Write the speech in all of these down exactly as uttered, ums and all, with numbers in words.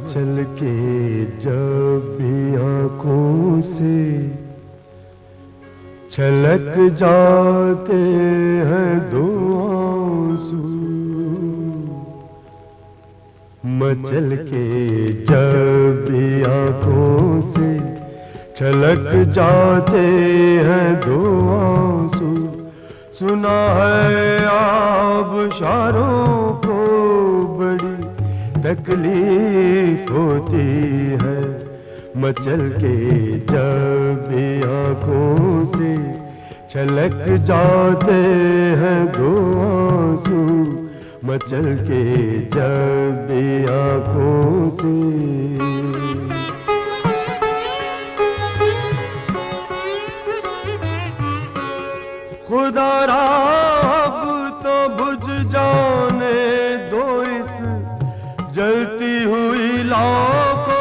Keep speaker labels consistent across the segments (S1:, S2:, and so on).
S1: मचल के जब भी आंखों से छलक जाते हैं दो आंसू, मचल के जब भी आंखों से छलक जाते हैं दो आंसू। सुना है आबशारों को बड़ी तकलीफ होती है, मचल के जब भी आंखों से छलक जाते हैं दो आंसू, मचल के जब भी आंखों से। खुदा अब तो बुझ जाने दो इस जलती हुई लौ को,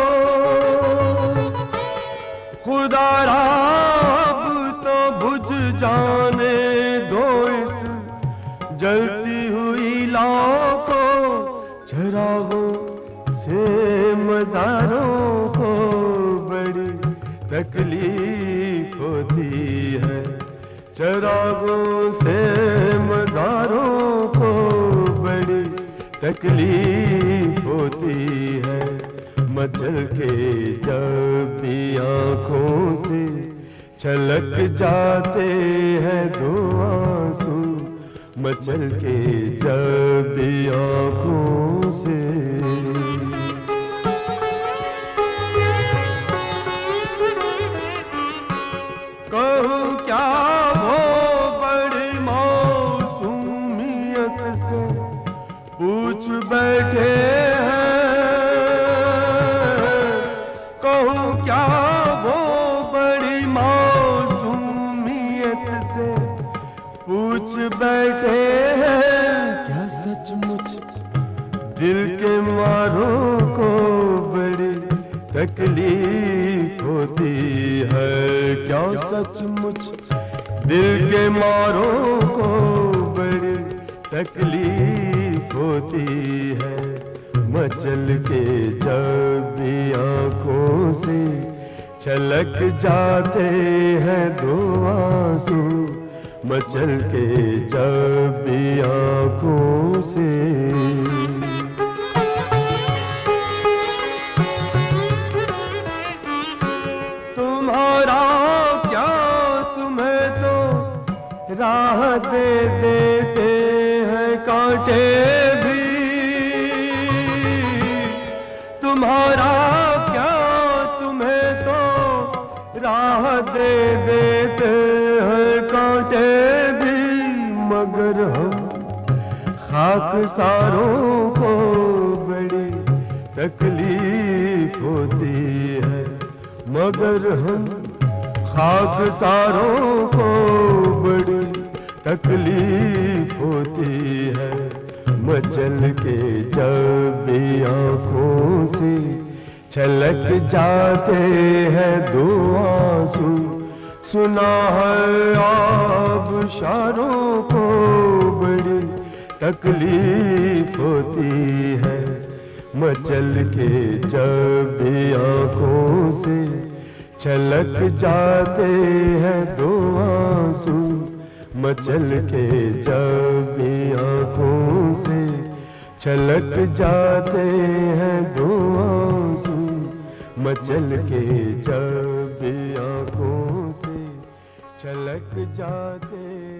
S1: खुदा अब तो बुझ जाने दो इस जलती हुई लौ को। चरागों से मज़ारों को बड़ी तकलीफ होती है, चरागों से मज़ारों को बड़ी तकलीफ होती है, मचल के जब भी आंखों से छलक जाते हैं दो आंसू, मचल के जब भी आंखों से। कहूँ क्या वो बड़ी मौसूमियत से पूछ बैठे हैं, कहूँ क्या वो बड़ी मौसूमियत से पूछ बैठे हैं। क्या सचमुच दिल के मारों को बड़ी तकलीफ होती है, क्या सचमुच दिल के मारों को बड़ी तकलीफ होती है, मचल के जब भी आंखों से छलक जाते हैं दो आंसू, मचल के जब भी आंखों से। तुम्हारा क्या तुम्हें तो राह दे देते हैं कांटे भी, तुम्हारा क्या तुम्हें तो राह दे देते हैं कांटे भी, मगर हम खाकसारों को बड़ी तकलीफ होती है, मगर हम खाकसारों को बड़ी तकलीफ होती है, मचल के जब भी आंखों से छलक जाते हैं दो आंसू। सुना है आबशारों को बड़ी तकलीफ होती है, मचल के जब भी आंखों से छलक जाते हैं दो आंसू, मचल के जब भी आंखों से छलक जाते हैं दो आंसू, मचल के जब भी आंखों से छलक जाते